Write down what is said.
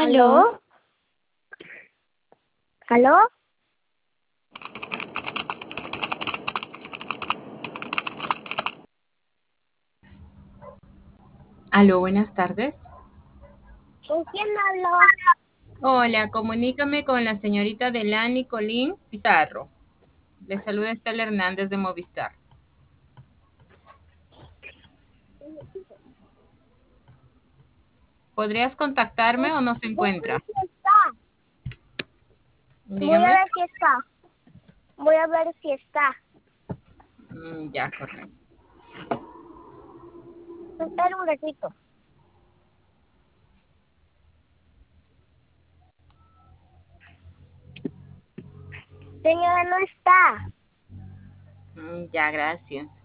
¿Aló? ¿Aló? ¿Aló? Aló, buenas tardes. ¿Con quién hablo? Hola, comunícame con la señorita Delany Colín Pizarro. Le saluda Estela Hernández de Movistar. ¿Podrías contactarme o no se Voy a ver encuentra? si está. Voy a Dígame. ver si está. Voy a ver si está. Ya, correcto. Espera un ratito. Señora, no está. Ya, gracias.